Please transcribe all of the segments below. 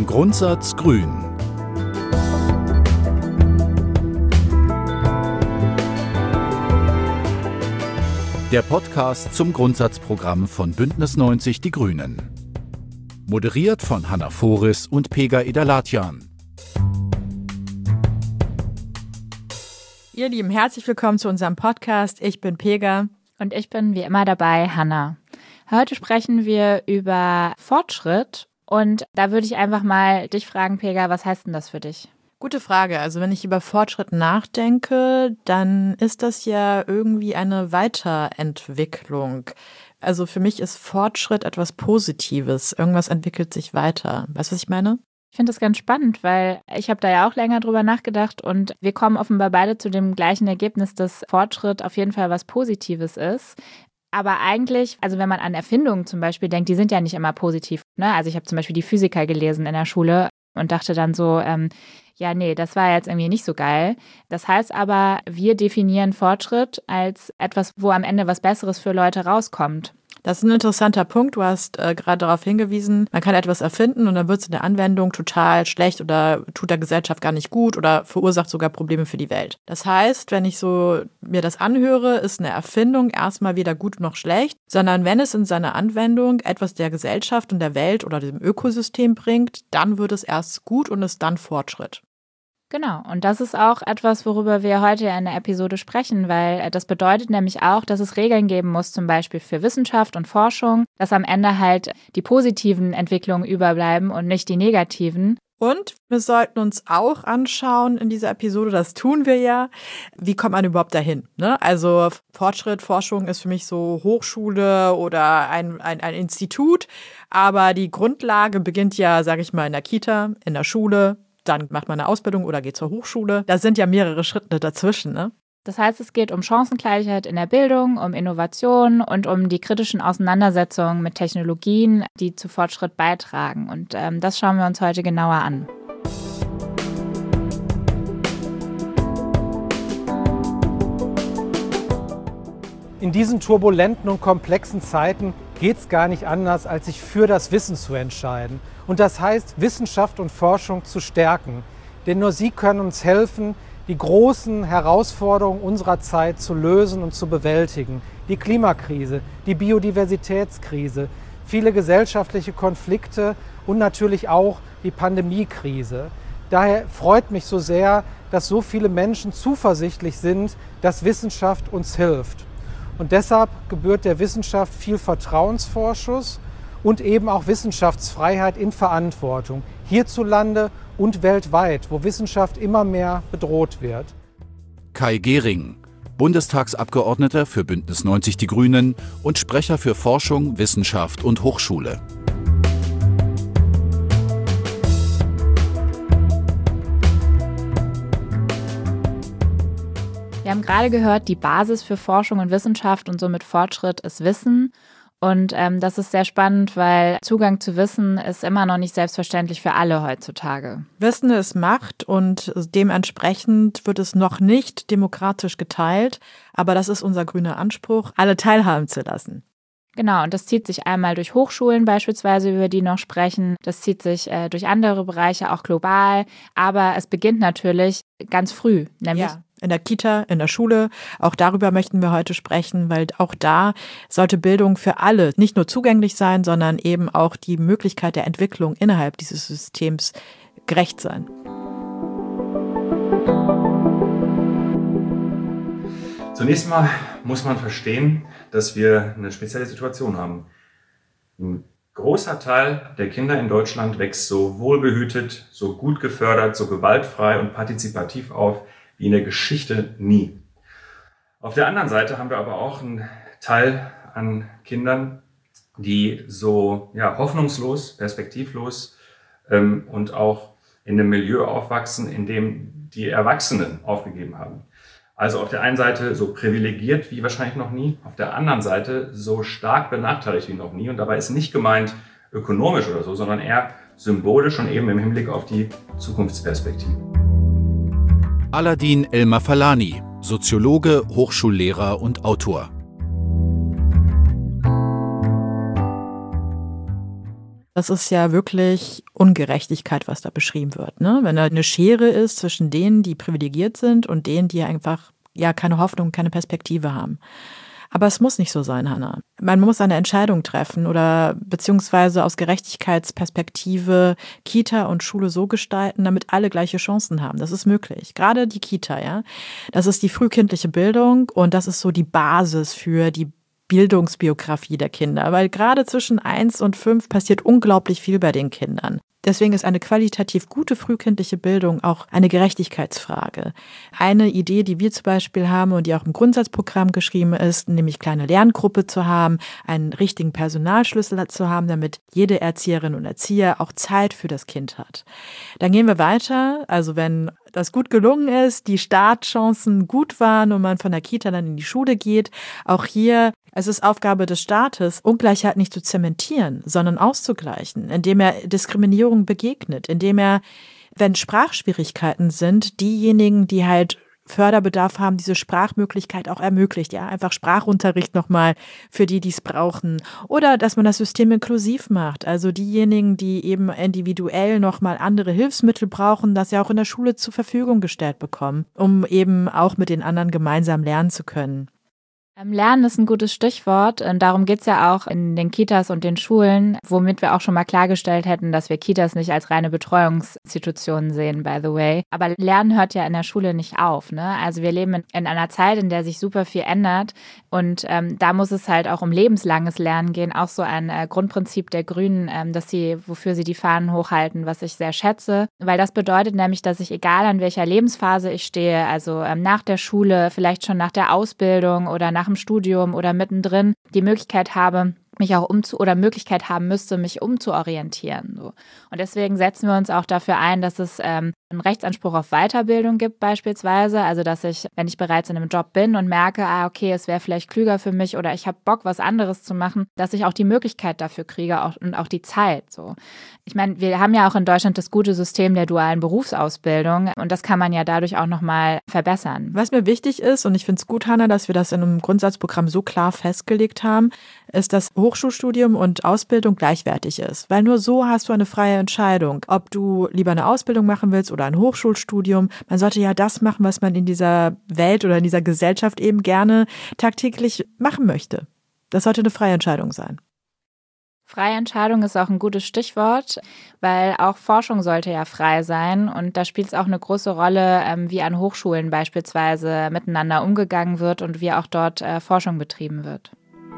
Grundsatz Grün. Der Podcast zum Grundsatzprogramm von Bündnis 90 Die Grünen. Moderiert von Hanna Foris und Pega Edalatjan. Ihr Lieben, herzlich willkommen zu unserem Podcast. Ich bin Pega. Und ich bin wie immer dabei, Hanna. Heute sprechen wir über Fortschritt und da würde ich einfach mal dich fragen, Pega, was heißt denn das für dich? Gute Frage. Also wenn ich über Fortschritt nachdenke, dann ist das ja irgendwie eine Weiterentwicklung. Also für mich ist Fortschritt etwas Positives. Irgendwas entwickelt sich weiter. Weißt du, was ich meine? Ich finde das ganz spannend, weil ich habe da ja auch länger drüber nachgedacht und wir kommen offenbar beide zu dem gleichen Ergebnis, dass Fortschritt auf jeden Fall was Positives ist. Aber eigentlich, also wenn man an Erfindungen zum Beispiel denkt, die sind ja nicht immer positiv. Ne? Also ich habe zum Beispiel die Physiker gelesen in der Schule und dachte dann so, ja, nee, das war jetzt irgendwie nicht so geil. Das heißt aber, wir definieren Fortschritt als etwas, wo am Ende was Besseres für Leute rauskommt. Das ist ein interessanter Punkt. Du hast gerade darauf hingewiesen, man kann etwas erfinden und dann wird es in der Anwendung total schlecht oder tut der Gesellschaft gar nicht gut oder verursacht sogar Probleme für die Welt. Das heißt, wenn ich so mir das anhöre, ist eine Erfindung erstmal weder gut noch schlecht, sondern wenn es in seiner Anwendung etwas der Gesellschaft und der Welt oder dem Ökosystem bringt, dann wird es erst gut und ist dann Fortschritt. Genau, und das ist auch etwas, worüber wir heute in der Episode sprechen, weil das bedeutet nämlich auch, dass es Regeln geben muss, zum Beispiel für Wissenschaft und Forschung, dass am Ende halt die positiven Entwicklungen überbleiben und nicht die negativen. Und wir sollten uns auch anschauen in dieser Episode, das tun wir ja, wie kommt man überhaupt dahin? Ne? Also Fortschritt, Forschung ist für mich so Hochschule oder ein Institut, aber die Grundlage beginnt ja, sage ich mal, in der Kita, in der Schule. Dann macht man eine Ausbildung oder geht zur Hochschule. Da sind ja mehrere Schritte dazwischen, ne? Das heißt, es geht um Chancengleichheit in der Bildung, um Innovation und um die kritischen Auseinandersetzungen mit Technologien, die zu Fortschritt beitragen. Und das schauen wir uns heute genauer an. In diesen turbulenten und komplexen Zeiten geht es gar nicht anders, als sich für das Wissen zu entscheiden. Und das heißt, Wissenschaft und Forschung zu stärken. Denn nur sie können uns helfen, die großen Herausforderungen unserer Zeit zu lösen und zu bewältigen. Die Klimakrise, die Biodiversitätskrise, viele gesellschaftliche Konflikte und natürlich auch die Pandemiekrise. Daher freut mich so sehr, dass so viele Menschen zuversichtlich sind, dass Wissenschaft uns hilft. Und deshalb gebührt der Wissenschaft viel Vertrauensvorschuss und eben auch Wissenschaftsfreiheit in Verantwortung, hierzulande und weltweit, wo Wissenschaft immer mehr bedroht wird. Kai Gehring, Bundestagsabgeordneter für Bündnis 90 Die Grünen und Sprecher für Forschung, Wissenschaft und Hochschule. Wir haben gerade gehört, die Basis für Forschung und Wissenschaft und somit Fortschritt ist Wissen. Und das ist sehr spannend, weil Zugang zu Wissen ist immer noch nicht selbstverständlich für alle heutzutage. Wissen ist Macht und dementsprechend wird es noch nicht demokratisch geteilt. Aber das ist unser grüner Anspruch, alle teilhaben zu lassen. Genau, und das zieht sich einmal durch Hochschulen beispielsweise, über die noch sprechen. Das zieht sich durch andere Bereiche, auch global. Aber es beginnt natürlich ganz früh, nämlich in der Kita, in der Schule. Auch darüber möchten wir heute sprechen, weil auch da sollte Bildung für alle nicht nur zugänglich sein, sondern eben auch die Möglichkeit der Entwicklung innerhalb dieses Systems gerecht sein. Zunächst mal muss man verstehen, dass wir eine spezielle Situation haben. Ein großer Teil der Kinder in Deutschland wächst so wohlbehütet, so gut gefördert, so gewaltfrei und partizipativ auf wie in der Geschichte nie. Auf der anderen Seite haben wir aber auch einen Teil an Kindern, die so hoffnungslos, perspektivlos und auch in einem Milieu aufwachsen, in dem die Erwachsenen aufgegeben haben. Also auf der einen Seite so privilegiert wie wahrscheinlich noch nie, auf der anderen Seite so stark benachteiligt wie noch nie. Und dabei ist nicht gemeint ökonomisch oder so, sondern eher symbolisch und eben im Hinblick auf die Zukunftsperspektive. Aladin El-Mafalani, Soziologe, Hochschullehrer und Autor. Das ist ja wirklich Ungerechtigkeit, was da beschrieben wird, ne? Wenn da eine Schere ist zwischen denen, die privilegiert sind und denen, die einfach keine Hoffnung, keine Perspektive haben. Aber es muss nicht so sein, Hannah. Man muss eine Entscheidung treffen oder beziehungsweise aus Gerechtigkeitsperspektive Kita und Schule so gestalten, damit alle gleiche Chancen haben. Das ist möglich. Gerade die Kita, ja. Das ist die frühkindliche Bildung und das ist so die Basis für die Bildungsbiografie der Kinder, weil gerade zwischen 1 und 5 passiert unglaublich viel bei den Kindern. Deswegen ist eine qualitativ gute frühkindliche Bildung auch eine Gerechtigkeitsfrage. Eine Idee, die wir zum Beispiel haben und die auch im Grundsatzprogramm geschrieben ist, nämlich kleine Lerngruppe zu haben, einen richtigen Personalschlüssel zu haben, damit jede Erzieherin und Erzieher auch Zeit für das Kind hat. Dann gehen wir weiter. Also wenn das gut gelungen ist, die Startchancen gut waren und man von der Kita dann in die Schule geht, auch hier, es ist Aufgabe des Staates, Ungleichheit nicht zu zementieren, sondern auszugleichen, indem er Diskriminierung begegnet, indem er, wenn Sprachschwierigkeiten sind, diejenigen, die halt Förderbedarf haben, diese Sprachmöglichkeit auch ermöglicht, ja, einfach Sprachunterricht nochmal für die es brauchen. Oder dass man das System inklusiv macht, also diejenigen, die eben individuell nochmal andere Hilfsmittel brauchen, das ja auch in der Schule zur Verfügung gestellt bekommen, um eben auch mit den anderen gemeinsam lernen zu können. Lernen ist ein gutes Stichwort. Und darum geht's ja auch in den Kitas und den Schulen, womit wir auch schon mal klargestellt hätten, dass wir Kitas nicht als reine Betreuungsinstitutionen sehen, by the way. Aber Lernen hört ja in der Schule nicht auf, ne? Also wir leben in einer Zeit, in der sich super viel ändert. Und da muss es halt auch um lebenslanges Lernen gehen. Auch so ein Grundprinzip der Grünen, wofür sie die Fahnen hochhalten, was ich sehr schätze. Weil das bedeutet nämlich, dass ich, egal an welcher Lebensphase ich stehe, also nach der Schule, vielleicht schon nach der Ausbildung oder nach dem Studium oder mittendrin, die Möglichkeit habe, mich auch Möglichkeit haben müsste, mich umzuorientieren. So. Und deswegen setzen wir uns auch dafür ein, dass es einen Rechtsanspruch auf Weiterbildung gibt beispielsweise. Also dass ich, wenn ich bereits in einem Job bin und merke, okay, es wäre vielleicht klüger für mich oder ich habe Bock, was anderes zu machen, dass ich auch die Möglichkeit dafür kriege und auch die Zeit. So. Ich meine, wir haben ja auch in Deutschland das gute System der dualen Berufsausbildung und das kann man ja dadurch auch nochmal verbessern. Was mir wichtig ist, und ich finde es gut, Hannah, dass wir das in einem Grundsatzprogramm so klar festgelegt haben, ist, dass Hochschulstudium und Ausbildung gleichwertig ist. Weil nur so hast du eine freie Entscheidung, ob du lieber eine Ausbildung machen willst oder ein Hochschulstudium. Man sollte ja das machen, was man in dieser Welt oder in dieser Gesellschaft eben gerne tagtäglich machen möchte. Das sollte eine freie Entscheidung sein. Freie Entscheidung ist auch ein gutes Stichwort, weil auch Forschung sollte ja frei sein und da spielt es auch eine große Rolle, wie an Hochschulen beispielsweise miteinander umgegangen wird und wie auch dort Forschung betrieben wird.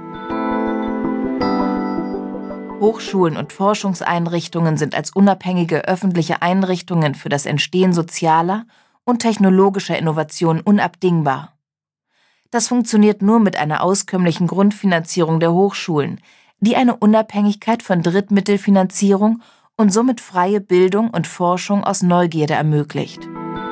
Hochschulen und Forschungseinrichtungen sind als unabhängige öffentliche Einrichtungen für das Entstehen sozialer und technologischer Innovationen unabdingbar. Das funktioniert nur mit einer auskömmlichen Grundfinanzierung der Hochschulen, die eine Unabhängigkeit von Drittmittelfinanzierung und somit freie Bildung und Forschung aus Neugierde ermöglicht.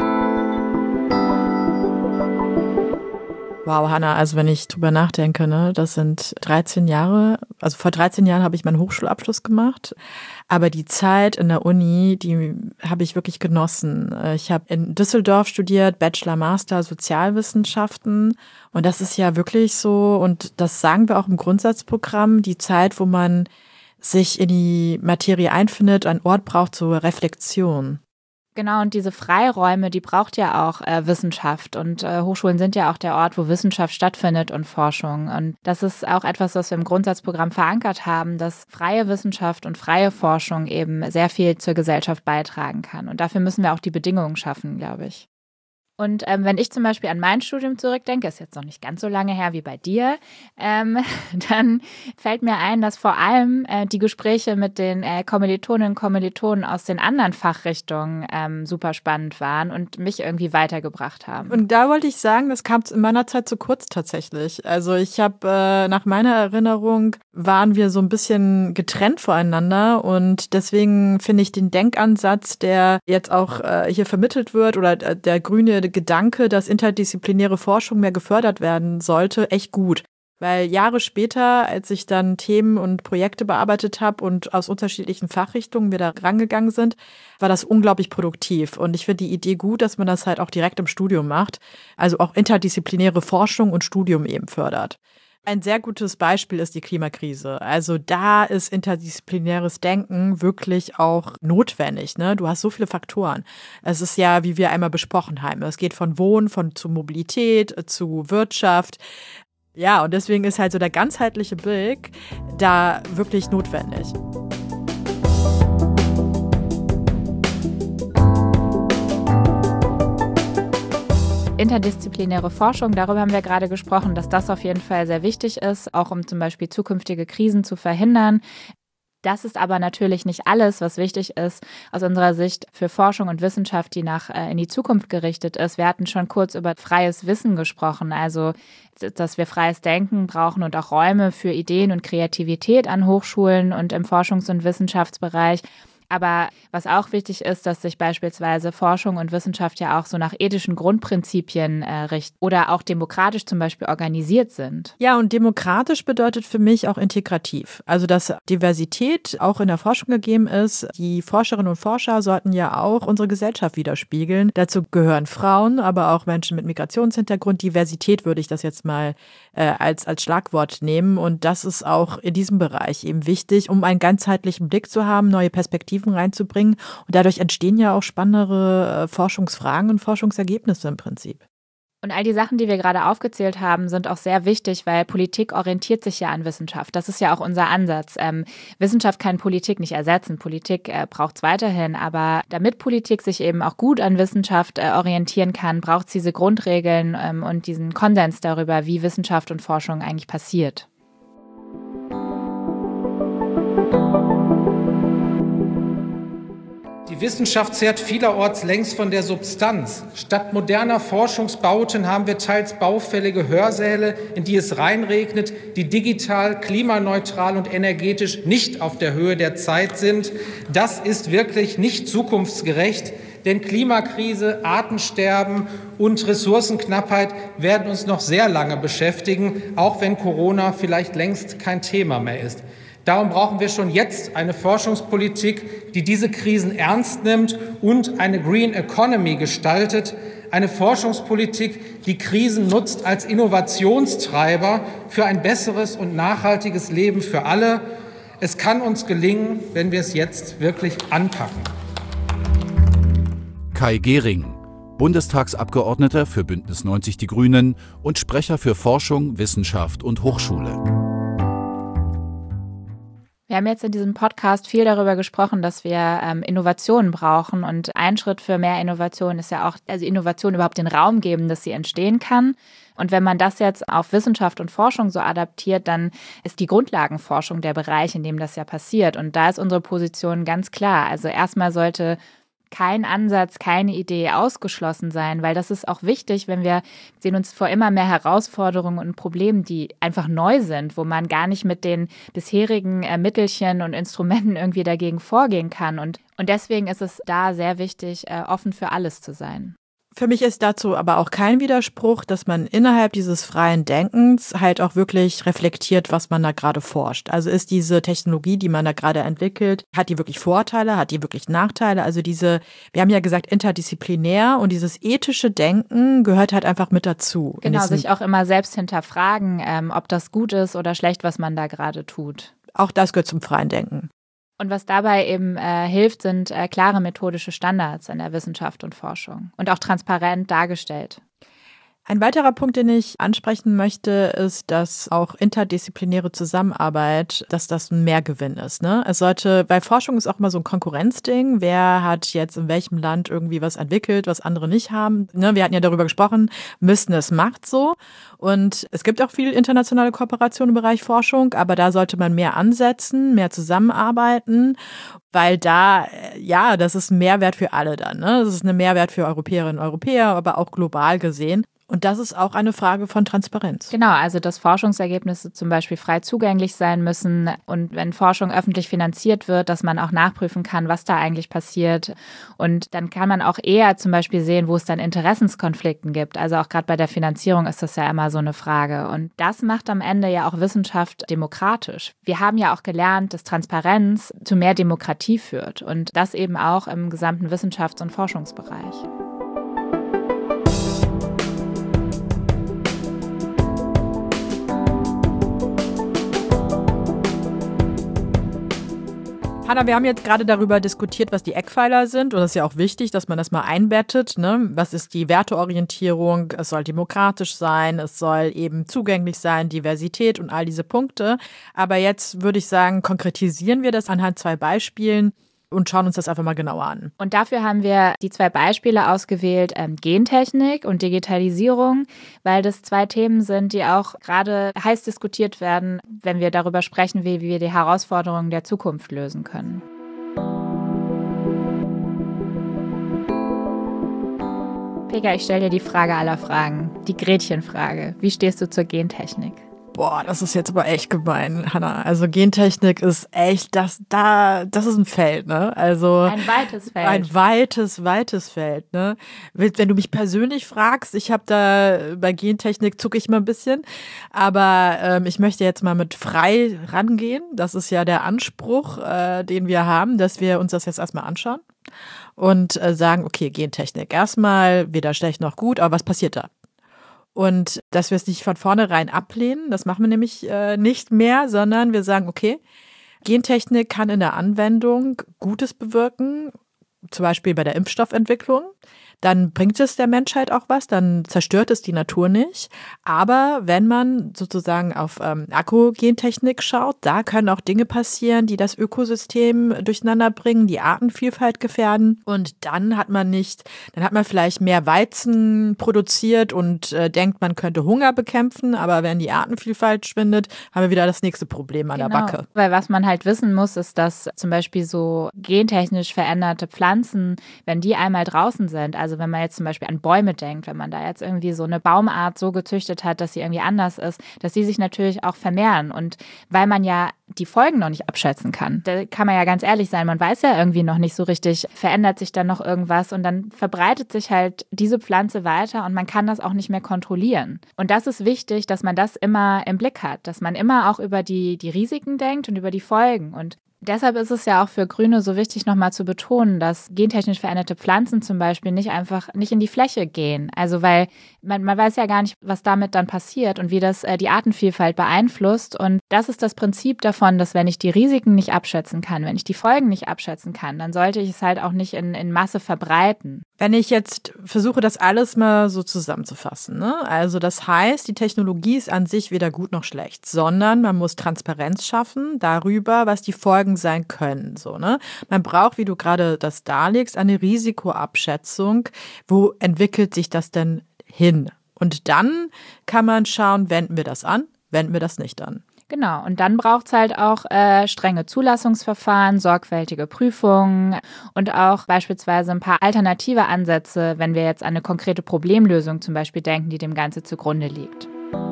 Wow, Hannah, also wenn ich drüber nachdenke, ne, das sind 13 Jahre, also vor 13 Jahren habe ich meinen Hochschulabschluss gemacht, aber die Zeit in der Uni, die habe ich wirklich genossen. Ich habe in Düsseldorf studiert, Bachelor, Master, Sozialwissenschaften und das ist ja wirklich so und das sagen wir auch im Grundsatzprogramm, die Zeit, wo man sich in die Materie einfindet, einen Ort braucht zur Reflexion. Genau, und diese Freiräume, die braucht ja auch Wissenschaft und Hochschulen sind ja auch der Ort, wo Wissenschaft stattfindet und Forschung. Und das ist auch etwas, was wir im Grundsatzprogramm verankert haben, dass freie Wissenschaft und freie Forschung eben sehr viel zur Gesellschaft beitragen kann. Und dafür müssen wir auch die Bedingungen schaffen, glaube ich. Und wenn ich zum Beispiel an mein Studium zurückdenke, ist jetzt noch nicht ganz so lange her wie bei dir, dann fällt mir ein, dass vor allem die Gespräche mit den Kommilitoninnen und Kommilitonen aus den anderen Fachrichtungen super spannend waren und mich irgendwie weitergebracht haben. Und da wollte ich sagen, das kam in meiner Zeit zu kurz tatsächlich. Also ich habe nach meiner Erinnerung waren wir so ein bisschen getrennt voneinander und deswegen finde ich den Denkansatz, der jetzt auch hier vermittelt wird oder der grüne Gedanke, dass interdisziplinäre Forschung mehr gefördert werden sollte, echt gut. Weil Jahre später, als ich dann Themen und Projekte bearbeitet habe und aus unterschiedlichen Fachrichtungen wir da rangegangen sind, war das unglaublich produktiv. Und ich finde die Idee gut, dass man das halt auch direkt im Studium macht. Also auch interdisziplinäre Forschung und Studium eben fördert. Ein sehr gutes Beispiel ist die Klimakrise. Also da ist interdisziplinäres Denken wirklich auch notwendig. Ne? Du hast so viele Faktoren. Es ist ja, wie wir einmal besprochen haben, es geht von Wohnen, zu Mobilität, zu Wirtschaft. Ja, und deswegen ist halt so der ganzheitliche Blick da wirklich notwendig. Interdisziplinäre Forschung, darüber haben wir gerade gesprochen, dass das auf jeden Fall sehr wichtig ist, auch um zum Beispiel zukünftige Krisen zu verhindern. Das ist aber natürlich nicht alles, was wichtig ist aus unserer Sicht für Forschung und Wissenschaft, die in die Zukunft gerichtet ist. Wir hatten schon kurz über freies Wissen gesprochen, also dass wir freies Denken brauchen und auch Räume für Ideen und Kreativität an Hochschulen und im Forschungs- und Wissenschaftsbereich. Aber was auch wichtig ist, dass sich beispielsweise Forschung und Wissenschaft ja auch so nach ethischen Grundprinzipien richten oder auch demokratisch zum Beispiel organisiert sind. Ja, und demokratisch bedeutet für mich auch integrativ. Also, dass Diversität auch in der Forschung gegeben ist. Die Forscherinnen und Forscher sollten ja auch unsere Gesellschaft widerspiegeln. Dazu gehören Frauen, aber auch Menschen mit Migrationshintergrund. Diversität würde ich das jetzt mal als Schlagwort nehmen. Und das ist auch in diesem Bereich eben wichtig, um einen ganzheitlichen Blick zu haben, neue Perspektiven reinzubringen. Und dadurch entstehen ja auch spannendere Forschungsfragen und Forschungsergebnisse im Prinzip. Und all die Sachen, die wir gerade aufgezählt haben, sind auch sehr wichtig, weil Politik orientiert sich ja an Wissenschaft. Das ist ja auch unser Ansatz. Wissenschaft kann Politik nicht ersetzen. Politik braucht es weiterhin. Aber damit Politik sich eben auch gut an Wissenschaft orientieren kann, braucht es diese Grundregeln und diesen Konsens darüber, wie Wissenschaft und Forschung eigentlich passiert. Die Wissenschaft zehrt vielerorts längst von der Substanz. Statt moderner Forschungsbauten haben wir teils baufällige Hörsäle, in die es reinregnet, die digital, klimaneutral und energetisch nicht auf der Höhe der Zeit sind. Das ist wirklich nicht zukunftsgerecht, denn Klimakrise, Artensterben und Ressourcenknappheit werden uns noch sehr lange beschäftigen, auch wenn Corona vielleicht längst kein Thema mehr ist. Darum brauchen wir schon jetzt eine Forschungspolitik, die diese Krisen ernst nimmt und eine Green Economy gestaltet. Eine Forschungspolitik, die Krisen nutzt als Innovationstreiber für ein besseres und nachhaltiges Leben für alle. Es kann uns gelingen, wenn wir es jetzt wirklich anpacken. Kai Gehring, Bundestagsabgeordneter für Bündnis 90 Die Grünen und Sprecher für Forschung, Wissenschaft und Hochschule. Wir haben jetzt in diesem Podcast viel darüber gesprochen, dass wir Innovationen brauchen. Und ein Schritt für mehr Innovation ist ja auch, also Innovation überhaupt den Raum geben, dass sie entstehen kann. Und wenn man das jetzt auf Wissenschaft und Forschung so adaptiert, dann ist die Grundlagenforschung der Bereich, in dem das ja passiert. Und da ist unsere Position ganz klar. Also erstmal sollte kein Ansatz, keine Idee ausgeschlossen sein, weil das ist auch wichtig, wenn wir sehen uns vor immer mehr Herausforderungen und Problemen, die einfach neu sind, wo man gar nicht mit den bisherigen Mittelchen und Instrumenten irgendwie dagegen vorgehen kann. Und deswegen ist es da sehr wichtig, offen für alles zu sein. Für mich ist dazu aber auch kein Widerspruch, dass man innerhalb dieses freien Denkens halt auch wirklich reflektiert, was man da gerade forscht. Also ist diese Technologie, die man da gerade entwickelt, hat die wirklich Vorteile, hat die wirklich Nachteile? Also wir haben ja gesagt, interdisziplinär und dieses ethische Denken gehört halt einfach mit dazu. Genau, sich auch immer selbst hinterfragen, ob das gut ist oder schlecht, was man da gerade tut. Auch das gehört zum freien Denken. Und was dabei eben hilft, sind klare methodische Standards in der Wissenschaft und Forschung und auch transparent dargestellt. Ein weiterer Punkt, den ich ansprechen möchte, ist, dass auch interdisziplinäre Zusammenarbeit, dass das ein Mehrgewinn ist. Ne? Es sollte, bei Forschung ist auch immer so ein Konkurrenzding. Wer hat jetzt in welchem Land irgendwie was entwickelt, was andere nicht haben? Ne? Wir hatten ja darüber gesprochen, müssten es macht so. Und es gibt auch viel internationale Kooperation im Bereich Forschung, aber da sollte man mehr ansetzen, mehr zusammenarbeiten. Weil da, ja, das ist ein Mehrwert für alle dann. Ne? Das ist ein Mehrwert für Europäerinnen und Europäer, aber auch global gesehen. Und das ist auch eine Frage von Transparenz. Genau, also dass Forschungsergebnisse zum Beispiel frei zugänglich sein müssen und wenn Forschung öffentlich finanziert wird, dass man auch nachprüfen kann, was da eigentlich passiert. Und dann kann man auch eher zum Beispiel sehen, wo es dann Interessenskonflikten gibt. Also auch gerade bei der Finanzierung ist das ja immer so eine Frage. Und das macht am Ende ja auch Wissenschaft demokratisch. Wir haben ja auch gelernt, dass Transparenz zu mehr Demokratie führt und das eben auch im gesamten Wissenschafts- und Forschungsbereich. Hanna, wir haben jetzt gerade darüber diskutiert, was die Eckpfeiler sind. Und das ist ja auch wichtig, dass man das mal einbettet. Ne? Was ist die Werteorientierung? Es soll demokratisch sein, es soll eben zugänglich sein, Diversität und all diese Punkte. Aber jetzt würde ich sagen, konkretisieren wir das anhand 2 Beispielen und schauen uns das einfach mal genauer an. Und dafür haben wir die 2 Beispiele ausgewählt, Gentechnik und Digitalisierung, weil das 2 Themen sind, die auch gerade heiß diskutiert werden, wenn wir darüber sprechen, wie wir die Herausforderungen der Zukunft lösen können. Pega, ich stelle dir die Frage aller Fragen, die Gretchenfrage. Wie stehst du zur Gentechnik? Boah, das ist jetzt aber echt gemein, Hanna. Also Gentechnik ist echt, das ist ein Feld, ne? Also ein weites Feld. Ein weites Feld, ne? Wenn du mich persönlich fragst, ich habe da bei Gentechnik zucke ich mal ein bisschen, aber ich möchte jetzt mal mit frei rangehen. Das ist ja der Anspruch, den wir haben, dass wir uns das jetzt erstmal anschauen und sagen, okay, Gentechnik erstmal weder schlecht noch gut, aber was passiert da? Und dass wir es nicht von vornherein ablehnen, das machen wir nämlich nicht mehr, sondern wir sagen, okay, Gentechnik kann in der Anwendung Gutes bewirken, zum Beispiel bei der Impfstoffentwicklung. Dann bringt es der Menschheit auch was, dann zerstört es die Natur nicht. Aber wenn man sozusagen auf Agrogentechnik schaut, da können auch Dinge passieren, die das Ökosystem durcheinander bringen, die Artenvielfalt gefährden. Und dann hat man vielleicht mehr Weizen produziert und denkt, man könnte Hunger bekämpfen. Aber wenn die Artenvielfalt schwindet, haben wir wieder das nächste Problem an der Backe. Weil was man halt wissen muss, ist, dass zum Beispiel so gentechnisch veränderte Pflanzen, wenn die einmal draußen sind, also wenn man jetzt zum Beispiel an Bäume denkt, wenn man da jetzt irgendwie so eine Baumart so gezüchtet hat, dass sie irgendwie anders ist, dass die sich natürlich auch vermehren. Und weil man ja die Folgen noch nicht abschätzen kann, da kann man ja ganz ehrlich sein, man weiß ja irgendwie noch nicht so richtig, verändert sich dann noch irgendwas und dann verbreitet sich halt diese Pflanze weiter und man kann das auch nicht mehr kontrollieren. Und das ist wichtig, dass man das immer im Blick hat, dass man immer auch über die Risiken denkt und über die Folgen. Und deshalb ist es ja auch für Grüne so wichtig, nochmal zu betonen, dass gentechnisch veränderte Pflanzen zum Beispiel nicht in die Fläche gehen. Also weil man weiß ja gar nicht, was damit dann passiert und wie das die Artenvielfalt beeinflusst. Und das ist das Prinzip davon, dass wenn ich die Risiken nicht abschätzen kann, wenn ich die Folgen nicht abschätzen kann, dann sollte ich es halt auch nicht in Masse verbreiten. Wenn ich jetzt versuche, das alles mal so zusammenzufassen, ne? Also das heißt, die Technologie ist an sich weder gut noch schlecht, sondern man muss Transparenz schaffen darüber, was die Folgen sein können. So, ne? Man braucht, wie du gerade das darlegst, eine Risikoabschätzung. Wo entwickelt sich das denn hin? Und dann kann man schauen, wenden wir das an, wenden wir das nicht an. Genau, und dann braucht es halt auch strenge Zulassungsverfahren, sorgfältige Prüfungen und auch beispielsweise ein paar alternative Ansätze, wenn wir jetzt an eine konkrete Problemlösung zum Beispiel denken, die dem Ganze zugrunde liegt.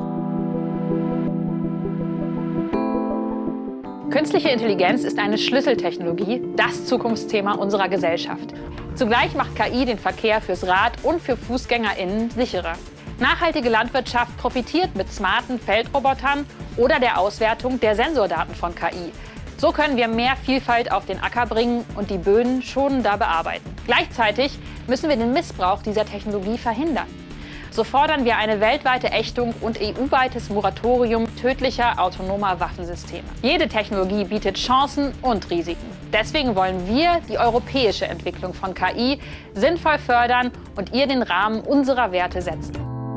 Künstliche Intelligenz ist eine Schlüsseltechnologie, das Zukunftsthema unserer Gesellschaft. Zugleich macht KI den Verkehr fürs Rad- und für FußgängerInnen sicherer. Nachhaltige Landwirtschaft profitiert mit smarten Feldrobotern oder der Auswertung der Sensordaten von KI. So können wir mehr Vielfalt auf den Acker bringen und die Böden schonender bearbeiten. Gleichzeitig müssen wir den Missbrauch dieser Technologie verhindern. So fordern wir eine weltweite Ächtung und EU-weites Moratorium tödlicher autonomer Waffensysteme. Jede Technologie bietet Chancen und Risiken. Deswegen wollen wir die europäische Entwicklung von KI sinnvoll fördern und ihr den Rahmen unserer Werte setzen.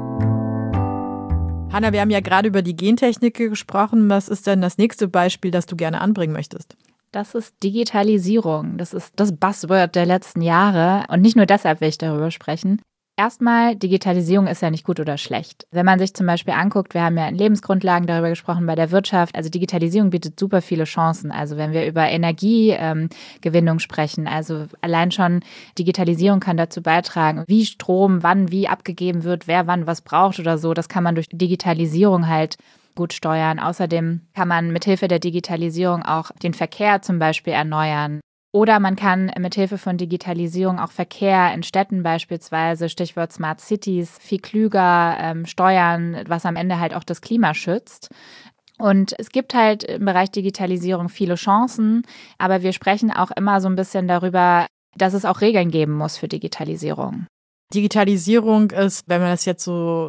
Hanna, wir haben ja gerade über die Gentechnik gesprochen. Was ist denn das nächste Beispiel, das du gerne anbringen möchtest? Das ist Digitalisierung. Das ist das Buzzword der letzten Jahre. Und nicht nur deshalb will ich darüber sprechen. Erstmal, Digitalisierung ist ja nicht gut oder schlecht. Wenn man sich zum Beispiel anguckt, wir haben ja in Lebensgrundlagen darüber gesprochen bei der Wirtschaft, also Digitalisierung bietet super viele Chancen. Also wenn wir über Energiegewinnung sprechen, also allein schon Digitalisierung kann dazu beitragen, wie Strom wann wie abgegeben wird, wer wann was braucht oder so. Das kann man durch Digitalisierung halt gut steuern. Außerdem kann man mithilfe der Digitalisierung auch den Verkehr zum Beispiel erneuern. Oder man kann mithilfe von Digitalisierung auch Verkehr in Städten beispielsweise, Stichwort Smart Cities, viel klüger steuern, was am Ende halt auch das Klima schützt. Und es gibt halt im Bereich Digitalisierung viele Chancen, aber wir sprechen auch immer so ein bisschen darüber, dass es auch Regeln geben muss für Digitalisierung. Digitalisierung ist, wenn man das jetzt so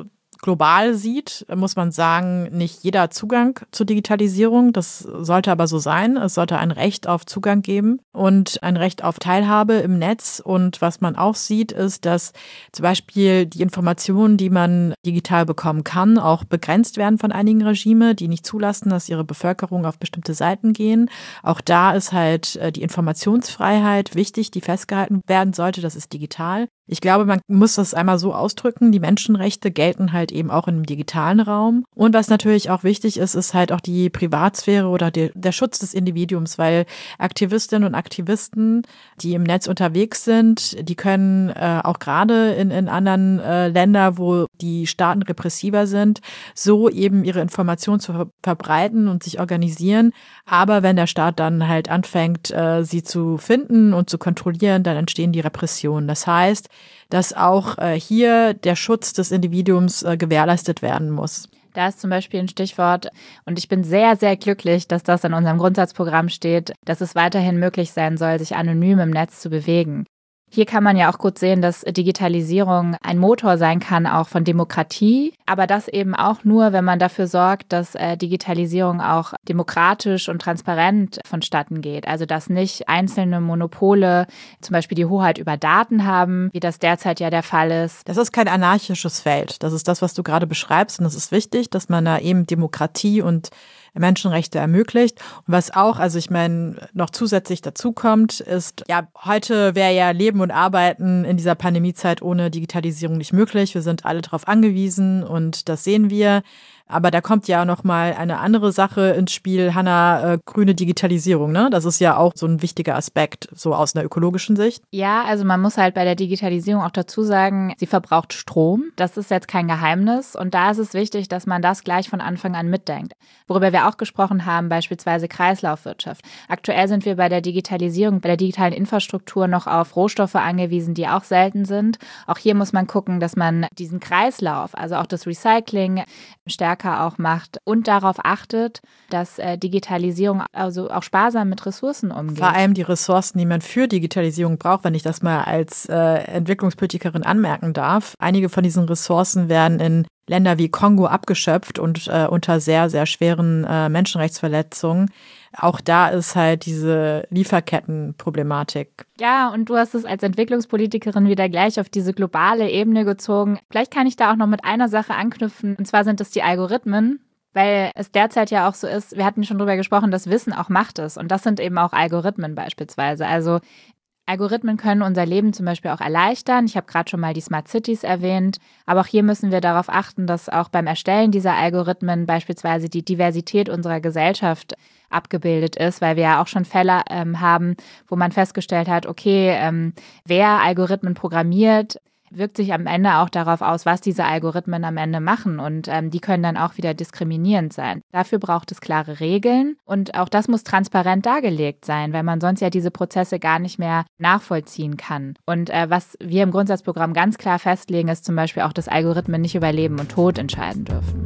global sieht, muss man sagen, nicht jeder hat Zugang zur Digitalisierung. Das sollte aber so sein. Es sollte ein Recht auf Zugang geben und ein Recht auf Teilhabe im Netz. Und was man auch sieht, ist, dass zum Beispiel die Informationen, die man digital bekommen kann, auch begrenzt werden von einigen Regime, die nicht zulassen, dass ihre Bevölkerung auf bestimmte Seiten gehen. Auch da ist halt die Informationsfreiheit wichtig, die festgehalten werden sollte. Das ist digital. Ich glaube, man muss das einmal so ausdrücken, die Menschenrechte gelten halt eben auch im digitalen Raum. Und was natürlich auch wichtig ist, ist halt auch die Privatsphäre oder der Schutz des Individuums, weil Aktivistinnen und Aktivisten, die im Netz unterwegs sind, die können auch gerade in anderen Ländern, wo die Staaten repressiver sind, so eben ihre Informationen zu verbreiten und sich organisieren. Aber wenn der Staat dann halt anfängt, sie zu finden und zu kontrollieren, dann entstehen die Repressionen. Das heißt, dass auch hier der Schutz des Individuums gewährleistet werden muss. Da ist zum Beispiel ein Stichwort und ich bin sehr, sehr glücklich, dass das in unserem Grundsatzprogramm steht, dass es weiterhin möglich sein soll, sich anonym im Netz zu bewegen. Hier kann man ja auch gut sehen, dass Digitalisierung ein Motor sein kann, auch von Demokratie, aber das eben auch nur, wenn man dafür sorgt, dass Digitalisierung auch demokratisch und transparent vonstatten geht. Also dass nicht einzelne Monopole zum Beispiel die Hoheit über Daten haben, wie das derzeit ja der Fall ist. Das ist kein anarchisches Feld. Das ist das, was du gerade beschreibst. Und es ist wichtig, dass man da eben Demokratie und Menschenrechte ermöglicht. Und was auch, also ich meine, noch zusätzlich dazu kommt, ist, ja, heute wäre ja Leben und Arbeiten in dieser Pandemiezeit ohne Digitalisierung nicht möglich. Wir sind alle darauf angewiesen und das sehen wir. Aber da kommt ja noch mal eine andere Sache ins Spiel, Hanna, grüne Digitalisierung, ne? Das ist ja auch so ein wichtiger Aspekt, so aus einer ökologischen Sicht. Ja, also man muss halt bei der Digitalisierung auch dazu sagen, sie verbraucht Strom. Das ist jetzt kein Geheimnis. Und da ist es wichtig, dass man das gleich von Anfang an mitdenkt. Worüber wir auch gesprochen haben, beispielsweise Kreislaufwirtschaft. Aktuell sind wir bei der Digitalisierung, bei der digitalen Infrastruktur noch auf Rohstoffe angewiesen, die auch selten sind. Auch hier muss man gucken, dass man diesen Kreislauf, also auch das Recycling, stärker auch macht und darauf achtet, dass Digitalisierung also auch sparsam mit Ressourcen umgeht. Vor allem die Ressourcen, die man für Digitalisierung braucht, wenn ich das mal als Entwicklungspolitikerin anmerken darf. Einige von diesen Ressourcen werden in Länder wie Kongo abgeschöpft und unter sehr, sehr schweren Menschenrechtsverletzungen. Auch da ist halt diese Lieferkettenproblematik. Ja, und du hast es als Entwicklungspolitikerin wieder gleich auf diese globale Ebene gezogen. Vielleicht kann ich da auch noch mit einer Sache anknüpfen, und zwar sind es die Algorithmen, weil es derzeit ja auch so ist, wir hatten schon drüber gesprochen, dass Wissen auch Macht ist und das sind eben auch Algorithmen beispielsweise. Also Algorithmen können unser Leben zum Beispiel auch erleichtern. Ich habe gerade schon mal die Smart Cities erwähnt, aber auch hier müssen wir darauf achten, dass auch beim Erstellen dieser Algorithmen beispielsweise die Diversität unserer Gesellschaft abgebildet ist, weil wir ja auch schon Fälle haben, wo man festgestellt hat, okay, wer Algorithmen programmiert, wirkt sich am Ende auch darauf aus, was diese Algorithmen am Ende machen und die können dann auch wieder diskriminierend sein. Dafür braucht es klare Regeln und auch das muss transparent dargelegt sein, weil man sonst ja diese Prozesse gar nicht mehr nachvollziehen kann. Und was wir im Grundsatzprogramm ganz klar festlegen, ist zum Beispiel auch, dass Algorithmen nicht über Leben und Tod entscheiden dürfen.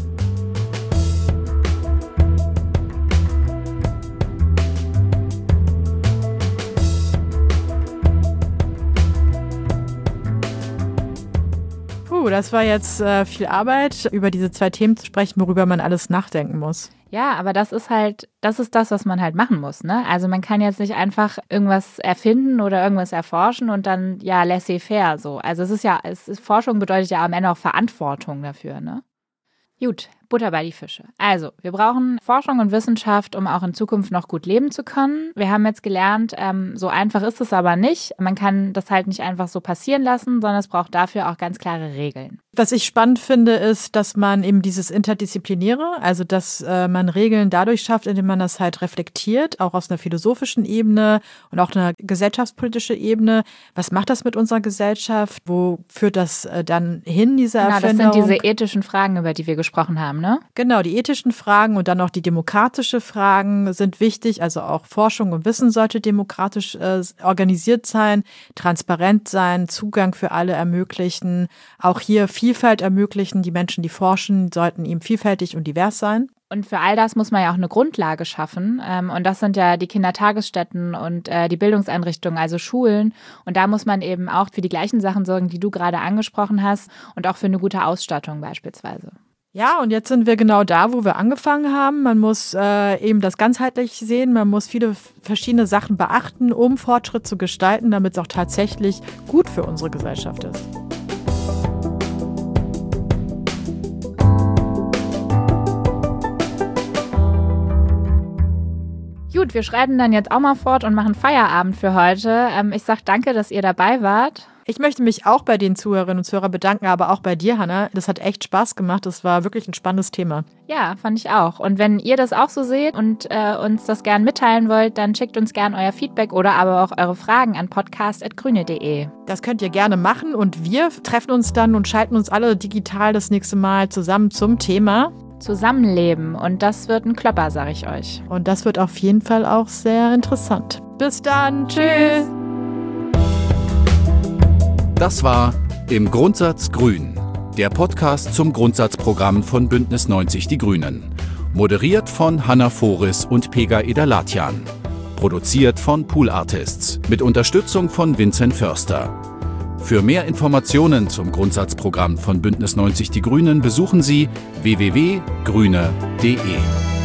Das war jetzt viel Arbeit, über diese zwei Themen zu sprechen, worüber man alles nachdenken muss. Ja, aber das ist das, was man halt machen muss, ne? Also man kann jetzt nicht einfach irgendwas erfinden oder irgendwas erforschen und dann, ja, laissez-faire so. Also Forschung bedeutet ja am Ende auch Verantwortung dafür, ne? Gut, Butter bei die Fische. Also, wir brauchen Forschung und Wissenschaft, um auch in Zukunft noch gut leben zu können. Wir haben jetzt gelernt, so einfach ist es aber nicht. Man kann das halt nicht einfach so passieren lassen, sondern es braucht dafür auch ganz klare Regeln. Was ich spannend finde, ist, dass man eben dieses Interdisziplinäre, also dass man Regeln dadurch schafft, indem man das halt reflektiert, auch aus einer philosophischen Ebene und auch einer gesellschaftspolitischen Ebene. Was macht das mit unserer Gesellschaft? Wo führt das dann hin, diese Erfindung? Das sind diese ethischen Fragen, über die wir gesprochen haben, ne? Genau, die ethischen Fragen und dann auch die demokratischen Fragen sind wichtig. Also auch Forschung und Wissen sollte demokratisch organisiert sein, transparent sein, Zugang für alle ermöglichen, auch hier Vielfalt ermöglichen. Die Menschen, die forschen, sollten eben vielfältig und divers sein. Und für all das muss man ja auch eine Grundlage schaffen. Und das sind ja die Kindertagesstätten und die Bildungseinrichtungen, also Schulen. Und da muss man eben auch für die gleichen Sachen sorgen, die du gerade angesprochen hast und auch für eine gute Ausstattung beispielsweise. Ja, und jetzt sind wir genau da, wo wir angefangen haben. Man muss eben das ganzheitlich sehen. Man muss viele verschiedene Sachen beachten, um Fortschritt zu gestalten, damit es auch tatsächlich gut für unsere Gesellschaft ist. Gut, wir schreiten dann jetzt auch mal fort und machen Feierabend für heute. Ich sage danke, dass ihr dabei wart. Ich möchte mich auch bei den Zuhörerinnen und Zuhörern bedanken, aber auch bei dir, Hanna. Das hat echt Spaß gemacht. Das war wirklich ein spannendes Thema. Ja, fand ich auch. Und wenn ihr das auch so seht und uns das gern mitteilen wollt, dann schickt uns gern euer Feedback oder aber auch eure Fragen an podcast@grüne.de. Das könnt ihr gerne machen und wir treffen uns dann und schalten uns alle digital das nächste Mal zusammen zum Thema Zusammenleben. Und das wird ein Klopper, sag ich euch. Und das wird auf jeden Fall auch sehr interessant. Bis dann. Tschüss. Das war Im Grundsatz Grün, der Podcast zum Grundsatzprogramm von Bündnis 90 Die Grünen. Moderiert von Hanna Foris und Pega Eder-Latjan. Produziert von Pool Artists mit Unterstützung von Vincent Förster. Für mehr Informationen zum Grundsatzprogramm von Bündnis 90 Die Grünen besuchen Sie www.grüne.de.